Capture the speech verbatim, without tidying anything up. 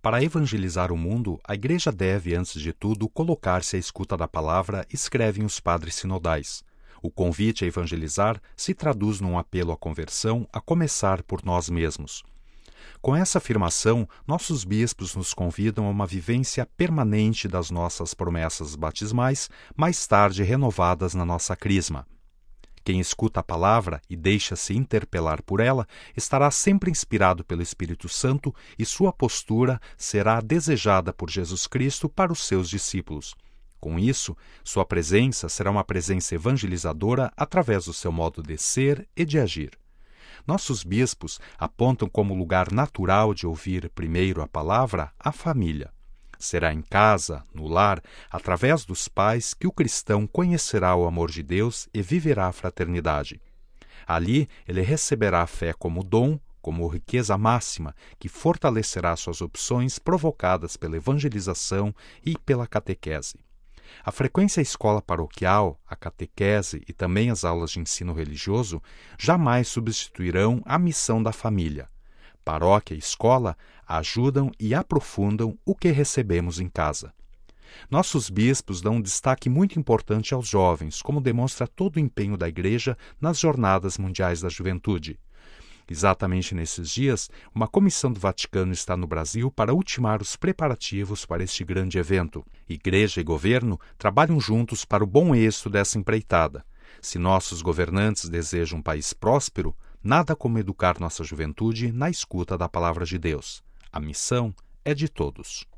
Para evangelizar o mundo, a Igreja deve, antes de tudo, colocar-se à escuta da palavra, escrevem os padres sinodais. O convite a evangelizar se traduz num apelo à conversão, a começar por nós mesmos. Com essa afirmação, nossos bispos nos convidam a uma vivência permanente das nossas promessas batismais, mais tarde renovadas na nossa crisma. Quem escuta a palavra e deixa-se interpelar por ela estará sempre inspirado pelo Espírito Santo e sua postura será desejada por Jesus Cristo para os seus discípulos. Com isso, sua presença será uma presença evangelizadora através do seu modo de ser e de agir. Nossos bispos apontam como lugar natural de ouvir primeiro a palavra a família. Será em casa, no lar, através dos pais, que o cristão conhecerá o amor de Deus e viverá a fraternidade. Ali, ele receberá a fé como dom, como riqueza máxima, que fortalecerá suas opções provocadas pela evangelização e pela catequese. A frequência à escola paroquial, a catequese e também as aulas de ensino religioso jamais substituirão a missão da família. Paróquia e escola ajudam e aprofundam o que recebemos em casa. Nossos bispos dão um destaque muito importante aos jovens, como demonstra todo o empenho da Igreja nas Jornadas Mundiais da Juventude. Exatamente nesses dias, uma comissão do Vaticano está no Brasil para ultimar os preparativos para este grande evento. Igreja e governo trabalham juntos para o bom êxito dessa empreitada. Se nossos governantes desejam um país próspero, nada como educar nossa juventude na escuta da palavra de Deus. A missão é de todos.